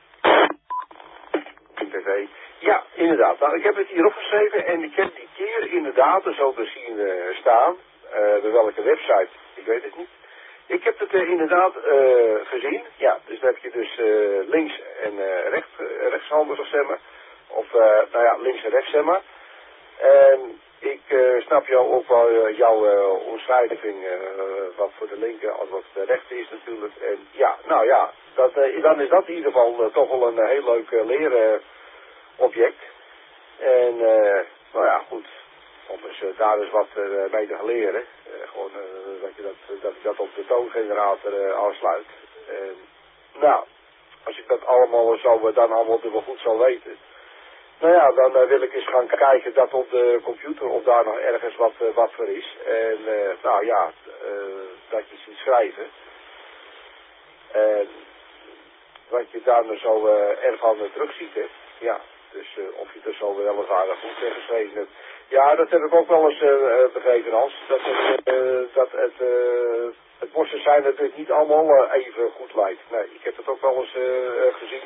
TV. Ja, inderdaad. Nou, ik heb het hier opgeschreven en ik heb die keer inderdaad er zo te zien staan. Bij welke website, ik weet het niet. Ik heb het inderdaad gezien. Ja, dus dan heb je dus links en rechtshandig, zeg maar. Of, nou ja, links en rechts, zeg maar. En ik snap jou ook wel jouw omschrijving, wat voor de linker als wat voor de rechter is natuurlijk. En ja, nou ja, dan is dat in ieder geval toch wel een heel leuk leerobject. En nou ja, goed, om eens daar eens wat mee te gaan leren. Gewoon dat ik dat op de toongenerator aansluit. Nou, als ik dat allemaal zo dan allemaal wel goed zal weten. Nou ja, dan wil ik eens gaan kijken dat op de computer of daar nog ergens wat voor is. En nou ja, dat je ziet schrijven. En wat je daar nou zo ervan terug ziet, hè. Ja, dus of je er zo wel eens aardig goed geschreven hebt. Ja, dat heb ik ook wel eens begrepen, Hans. Dat het morsen zijn natuurlijk niet allemaal even goed leidt. Nee, ik heb het ook wel eens gezien.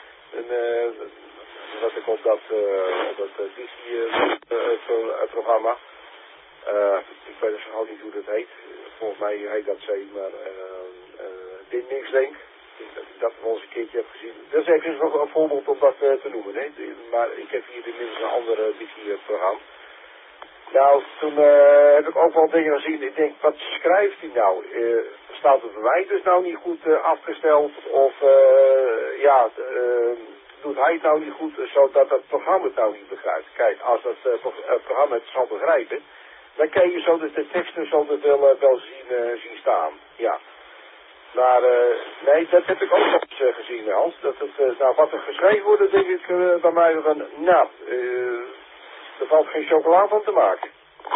Dat ik op dat Digi-programma, ik weet dus ook niet hoe dat heet. Volgens mij heet dat maar dit niks denk. Ik denk dat ik dat wel eens een keertje heb gezien. Dat is even nog een voorbeeld om dat te noemen. Hè? Maar ik heb hier inmiddels een andere Digi-programma. Nou, toen heb ik ook wel dingen gezien. Ik denk, wat schrijft hij nou? Staat het bij mij dus nou niet goed afgesteld? Of doet hij het nou niet goed, zodat het programma het nou niet begrijpt? Kijk, als het programma het zal begrijpen, dan kan je zo de teksten zo wel zien staan. Ja. Maar nee, dat heb ik ook nog eens gezien, Hans. Dat het, nou, wat er geschreven wordt, denk ik bij mij van, nou, er valt geen chocola van te maken.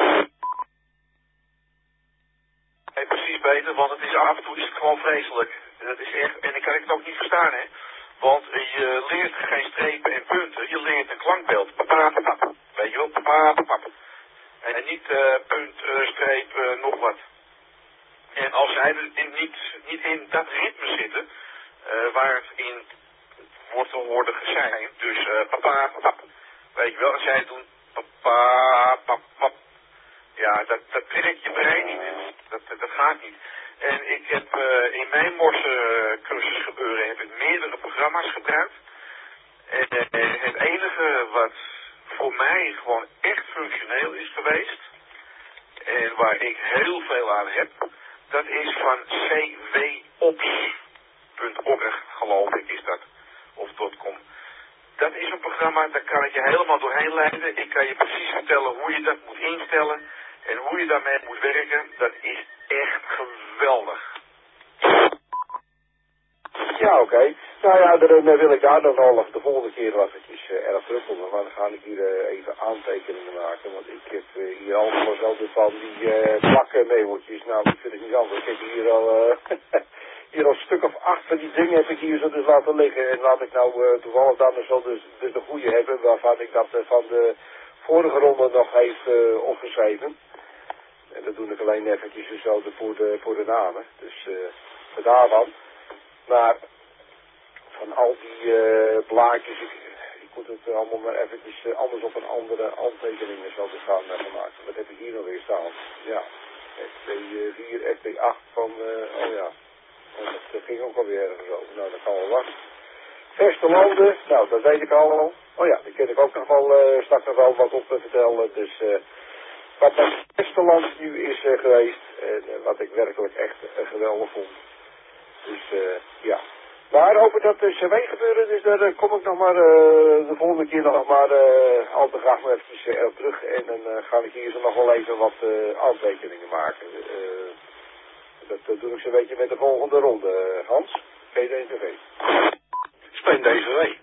Nee, precies beter, want het is af en toe is het gewoon vreselijk. Dat is echt, en ik kan het ook niet verstaan, hè. Want je leert geen strepen en punten, je leert een klankbeeld. Papapapap. Weet je wel, papapapap. En niet punt, streep, nog wat. En als zij er niet in dat ritme zitten, waar het in wordt te worden gezegd, dus papapapap. Weet je wel, als zij het doen, papapapap. Ja, dat trekt je brein niet. Dat gaat niet. En ik heb in mijn morsencursus gebeuren heb ik meerdere programma's gebruikt. Het enige wat voor mij gewoon echt functioneel is geweest, en waar ik heel veel aan heb, dat is van cwops.org, geloof ik is dat, of .com. Dat is een programma, daar kan ik je helemaal doorheen leiden. Ik kan je precies vertellen hoe je dat moet instellen en hoe je daarmee moet werken. Dat is echt geweldig. Ja, oké. Nou ja, dan wil ik daar dan al de volgende keer wel eventjes erg terug komen. Maar dan ga ik hier even aantekeningen maken. Want ik heb hier allemaal zo van die plakkenmemootjes. Nou, ik vind het niet anders. Ik heb hier al hier al een stuk of 8 van die dingen heb ik hier zo dus laten liggen. En laat ik nou toevallig dan zo dus de goede hebben. Waarvan ik dat van de vorige ronde nog heeft opgeschreven. En dat doe ik alleen eventjes zo voor de namen. Dus vandaar dan. Maar van al die blaadjes, ik moet het allemaal maar eventjes anders op een andere aantekeningen zo te gaan maken. Wat heb ik hier nog weer staan? Ja, SP4, SP8 van, oh ja, dat ging ook alweer ergens over. Nou, dat kan wel wachten. Verste landen, nou, dat weet ik al. Oh ja, daar kan ik ook nog wel straks nog wel wat op vertellen. Dus wat het beste land nu is geweest, en wat ik werkelijk echt geweldig vond. Dus ja. Maar over dat CW gebeuren, dus daar kom ik nog maar de volgende keer nog maar al te graag maar eventjes erop terug. En dan ga ik hier zo nog wel even wat aantekeningen maken. Dat doe ik zo'n beetje met de volgende ronde, Hans. GD&TV. Speen deze week.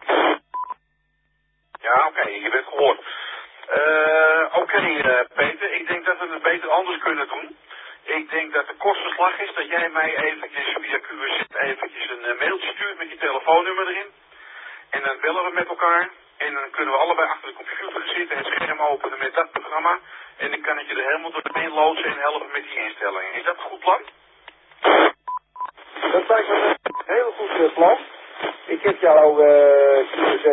Ja, oké, je bent gehoord. Oké, Peter, ik denk dat we het beter anders kunnen doen. Ik denk dat de kostenslag is dat jij mij eventjes via QZ eventjes een mailtje stuurt met je telefoonnummer erin. En dan bellen we met elkaar. En dan kunnen we allebei achter de computer gaan zitten en het scherm openen met dat programma. En dan kan ik je er helemaal doorheen loodsen en helpen met die instellingen. Is dat een goed plan? Dat lijkt me een heel goed plan. Ik heb jouw QZ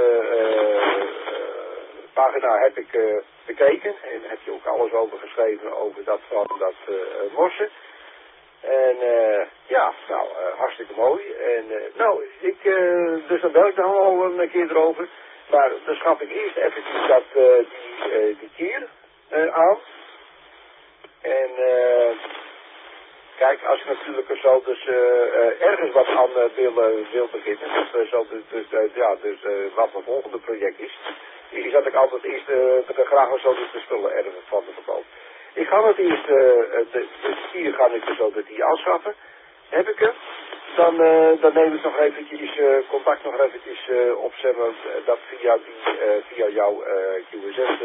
pagina heb ik bekeken en heb je ook alles over geschreven over dat van dat morsen. En ja, nou, hartstikke mooi. En nou, dus dan bel ik dan al een keer erover. Maar dan schaf ik eerst eventjes dat, die kier aan. En kijk, als ik natuurlijk zo dus ergens wat aan wil beginnen, dus wat mijn volgende project is dat ik altijd eerst graag zo dus de spullen ergens van te verkopen. Ik ga het eerst, hier ga ik zo die aanschaffen. Heb ik hem. Dan neem ik nog eventjes contact nog eventjes op, zeg maar, dat via jouw QSS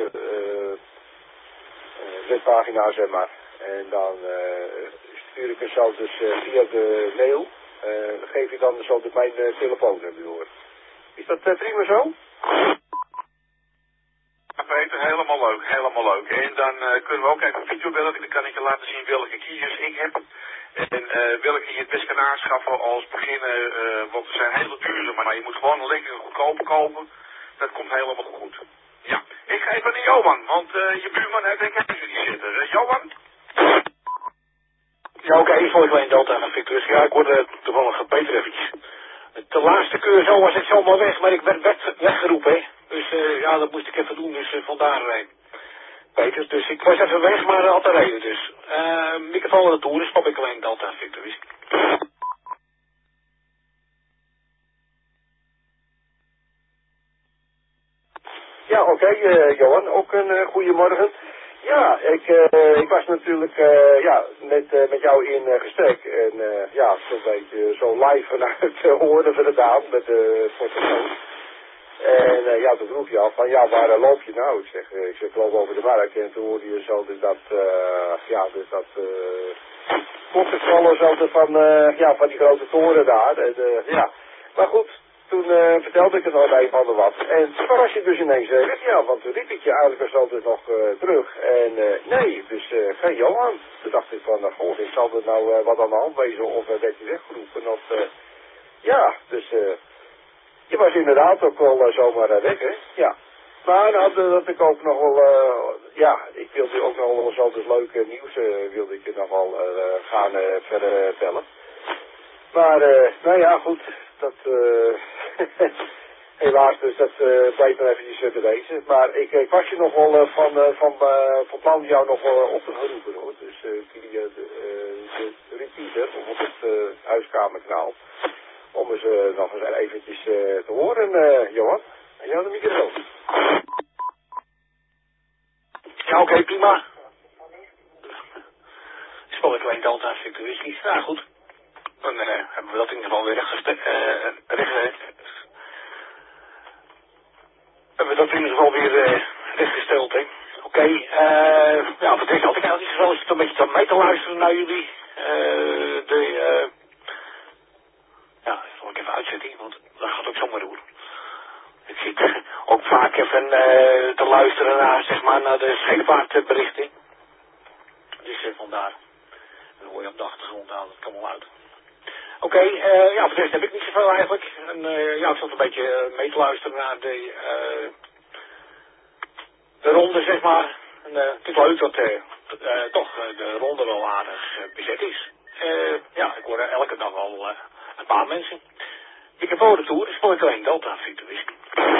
webpagina, zeg maar. En dan stuur ik het zo dus via de mail. Geef je dan zo dus mijn telefoonnummer door. Is dat prima zo? Ja, Peter, helemaal leuk, helemaal leuk. En dan kunnen we ook even een video bellen. Dan kan ik je laten zien welke kiezers ik heb. En welke je het best kan aanschaffen als beginnen. Want ze zijn hele duur, maar je moet gewoon een lekker goedkoop kopen. Dat komt helemaal goed. Ja, ik ga even naar Johan, want je buurman uit Enkhuizen die zit er. Johan? Ja, oké, voor ik alleen Delta naar Victor. Ja, ik hoorde toevallig Peter eventjes. De laatste keer zo was ik zomaar weg, maar ik werd weggeroepen, hè. Dus ja, dat moest ik even doen, dus vandaar Peter. Dus ik was even weg, maar had te reden, dus. Microfoon aan de toer, dus stop ik alleen Delta Victor, wist ik. Ja, oké, Johan, ook een goedemorgen. Ja, ik was natuurlijk met jou in gesprek. En ja, zo'n beetje zo live vanuit Hoorden vandaan met de portefeuille. En ja, toen vroeg je af van ja, waar loop je nou? Ik zeg loop over de markt. En toen hoorde je zo dus dat klokkenvallen zo van die grote toren daar. En, ja, maar goed. Toen vertelde ik het nog even van wat. En toen was je dus ineens weg, ja, want toen riep ik je eigenlijk als altijd nog terug. En nee, dus geen Johan. Toen dacht ik van, goh, ik zal er nou wat aan de hand wezen of werd je weggeroepen. Of, ja, dus je was inderdaad ook wel zomaar weg, hè. Ja. Maar dan had ik ook nog wel, ja, ik wilde ook nog wel zo dus leuke nieuws wilde ik je nog wel gaan verder bellen. Maar, nou ja, goed, dat, helaas, dus dat bleef maar eventjes te wezen. Maar ik was je nog wel van plan jou nog op te gaan roepen, hoor. Dus via de repeater op het huiskamerkanaal. Om eens nog eens eventjes te horen, Johan. En jou de microfoon. Ja, oké, prima. Spel ik alleen Delta Victor Whisky. Nou goed. Dan hebben we dat in ieder geval weer rechtgesteld, hè. Oké, ja, voor deze had ik eigenlijk wel eens een beetje mee te luisteren naar jullie. Ja, dat zal ik even uitzetten, want dat gaat ook zomaar door. Ik zit ook vaak even te luisteren naar, zeg maar, naar de scheepvaartberichten. Dus vandaar. Dan hoor je op de achtergrond aan, dat kan wel uit. Oké, ja, voor de rest heb ik niet zoveel eigenlijk. En ja, ik zat een beetje mee te luisteren naar de ronde, zeg maar. En het is leuk dat toch de ronde wel aardig bezet is. Ja, ik hoor elke dag al een paar mensen. Ik heb de tour, dus ik alleen Delta Victor Whisky.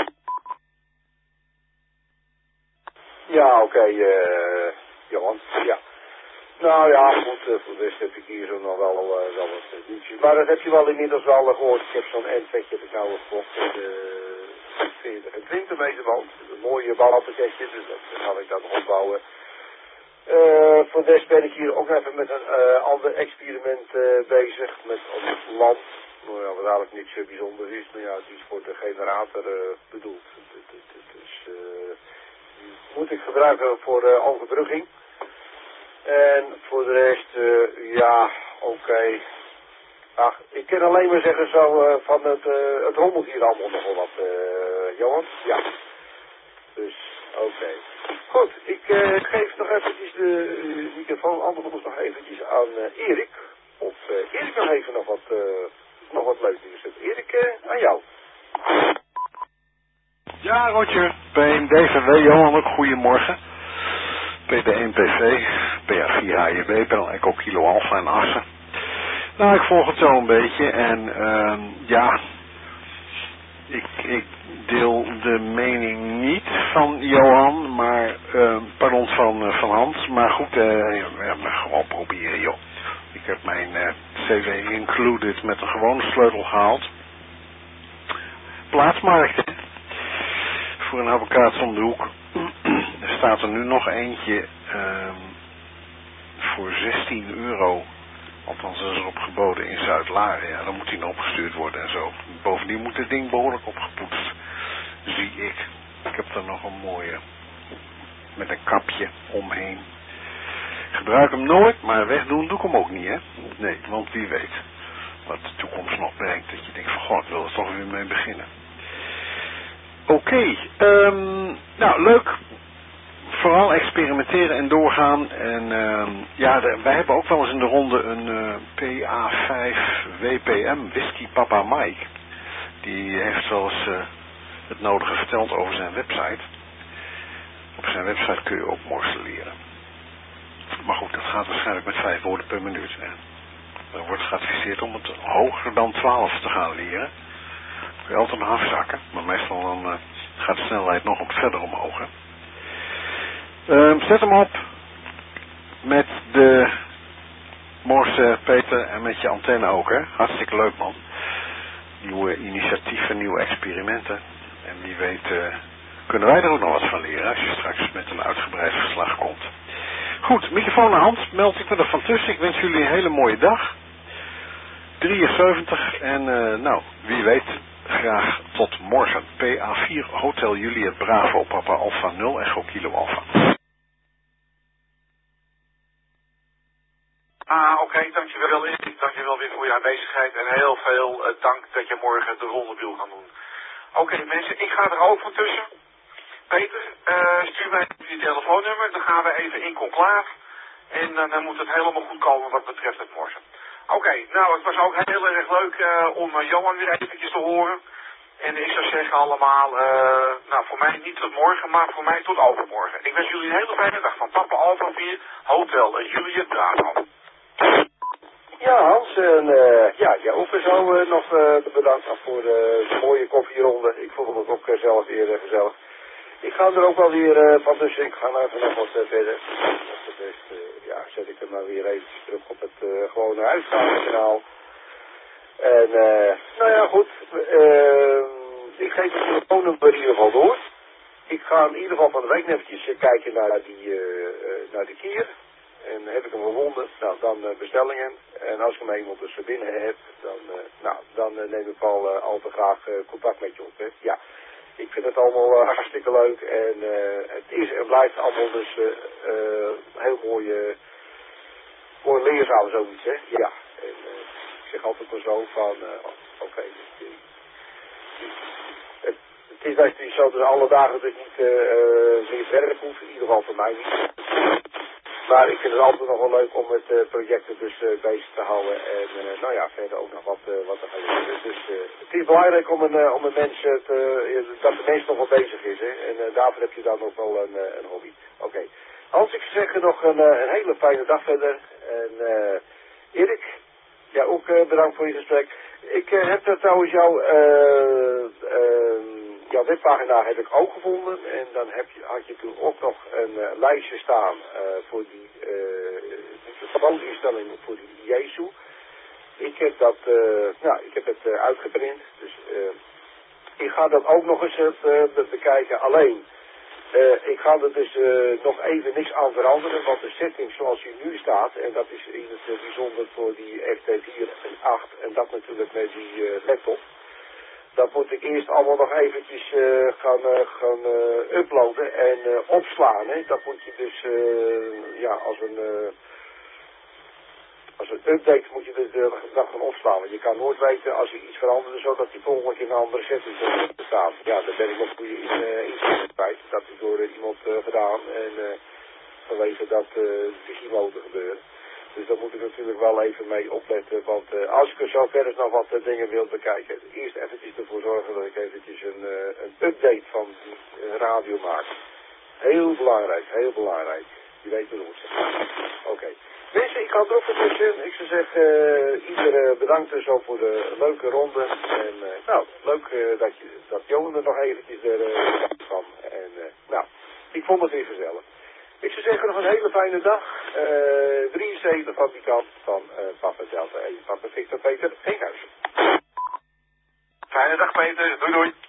Ja, oké, Johan. Ja. Nou ja, goed, voor de rest heb ik hier zo nog wel wat dingetjes. Maar dat heb je wel inmiddels wel gehoord. Ik heb zo'n endpetje heb ik nou gekocht. De 40 en 20 meter band. Een mooie ballenpakketje, dus dat ga ik dan nog opbouwen. Voor de rest ben ik hier ook even met een ander experiment bezig. Met op het land. Nou ja, wat eigenlijk niks bijzonders is. Maar ja, het is voor de generator bedoeld. Dus moet ik gebruiken voor overbrugging. En voor de rest, ja, oké. Ach, ik kan alleen maar zeggen zo van het rommelt hier allemaal nog wel wat, Johan. Ja. Dus, oké. Goed, ik geef nog eventjes de microfoon anders nog eventjes aan Erik. Of Erik nog even nog wat leuk nieuws. Erik, aan jou. Ja, Roger, DVW, Johan, ook goedemorgen. PD1 PV, PA4 HJB, Pel Echo Kilo Alpha en Assen. Nou, ik volg het zo een beetje en ja, ik deel de mening niet van Johan, maar pardon, van Hans. Maar goed, we gewoon proberen, joh. Ik heb mijn CV included met een gewone sleutel gehaald. Plaatsmarkt, hè. Voor een advocaat om de hoek. Er staat er nu nog eentje voor €16. Althans, dat is erop geboden in Zuid-Laren. Ja, dan moet die nog opgestuurd worden en zo. Bovendien moet het ding behoorlijk opgepoetst. Zie ik. Ik heb er nog een mooie. Met een kapje omheen. Gebruik hem nooit, maar wegdoen doe ik hem ook niet, hè. Nee, want wie weet wat de toekomst nog brengt. Dat je denkt van, god, ik wil er toch weer mee beginnen. Oké, nou, leuk. Vooral experimenteren en doorgaan. En ja, wij hebben ook wel eens in de ronde een PA5 WPM, Whisky Papa Mike. Die heeft wel eens het nodige verteld over zijn website. Op zijn website kun je ook morseleren. Maar goed, dat gaat waarschijnlijk met 5 woorden per minuut. En er wordt geadviseerd om het hoger dan 12 te gaan leren. Kun je altijd nog afzakken, maar meestal dan gaat de snelheid nog wat verder omhoog. Hè. Zet hem op met de Morse Peter en met je antenne ook, hè. Hartstikke leuk, man. Nieuwe initiatieven, nieuwe experimenten. En wie weet kunnen wij er ook nog wat van leren als je straks met een uitgebreid verslag komt. Goed, microfoon aan hand, meld ik me er van tussen. Ik wens jullie een hele mooie dag. 73 en nou, wie weet, graag tot morgen. PA4 Hotel Juliet Bravo Papa Alpha 0 Echo Kilo Alpha. Oké, dankjewel Erik. Dankjewel weer voor je aanwezigheid en heel veel dank dat je morgen de ronde wil gaan doen. Oké, mensen, ik ga er ook van tussen. Peter, stuur mij je telefoonnummer, dan gaan we even in conclaaf. En dan moet het helemaal goed komen wat betreft het morgen. Oké, nou het was ook heel erg leuk om Johan weer eventjes te horen. En ik zou zeggen allemaal, nou voor mij niet tot morgen, maar voor mij tot overmorgen. Ik wens jullie een hele fijne dag van Papa Alpha 4, Hotel Juliet Bravo. Ja, Hans, en ja, jij ook zo nog bedankt voor de mooie koffieronde. Ik vond het ook zelf weer gezellig. Ik ga er ook wel weer van tussen. Ik ga even nog wat verder. Voor de rest, zet ik er maar weer even terug op het gewone huiskameraal. En nou ja, goed. Ik geef het telefoonnummer in ieder geval door. Ik ga in ieder geval van de week eventjes kijken naar die Kier. En heb ik hem gevonden, nou dan bestellingen. En als ik hem eenmaal dus binnen heb, dan neem ik al te graag contact met je op. Hè. Ja, ik vind het allemaal hartstikke leuk. En het is en blijft allemaal dus heel mooi leerzaam zoiets. Hè. Ja, en ik zeg altijd maar zo van, oké. Het is natuurlijk zo dat alle dagen dus niet meer verder hoeven, in ieder geval voor mij niet. Maar ik vind het altijd nog wel leuk om met projecten dus bezig te houden en verder ook nog wat te gaan doen. Dus het is belangrijk om een mens dat de mens nog wel bezig is, hè. En daarvoor heb je dan ook wel een hobby. Oké. Hans, ik zeg nog een hele fijne dag verder. En Erik, ja ook bedankt voor je gesprek. Ik heb trouwens jouw webpagina heb ik ook gevonden. En dan had je toen ook nog een lijstje staan voor die gebouwinstelling voor die Jezu. Ik heb dat, ik heb het uitgeprint. Dus ik ga dat ook nog eens bekijken. Alleen, ik ga er dus nog even niks aan veranderen. Want de setting zoals die nu staat, en dat is in het bijzonder voor die FT4 en 8 en dat natuurlijk met die laptop. Dat moet ik eerst allemaal nog eventjes gaan uploaden en opslaan. Hè. Dat moet je dus, als een update moet je dus dat gaan opslaan. Want je kan nooit weten als je iets verandert, zodat die volgende keer een andere setting staat. Ja, daar ben ik nog goede in kwijt. Dat is door iemand gedaan en vanwege dat de Gimoten gebeuren. Dus daar moet ik natuurlijk wel even mee opletten, want als ik er zo verder nog wat dingen wil bekijken, eerst eventjes ervoor zorgen dat ik eventjes een update van die radio maak. Heel belangrijk, heel belangrijk. Je weet het hoe. Oké. Mensen, ik ga er ook voor tussen. Ik zou zeggen, iedereen bedankt dus ook voor de leuke ronde. En leuk dat Johan er nog eventjes van. En ik vond het weer gezellig. Ik zou zeggen nog een hele fijne dag. 73 fabrikant van Papa Delta 1. Papa Victor Peter Venkhuis. Fijne dag Peter, doei doei.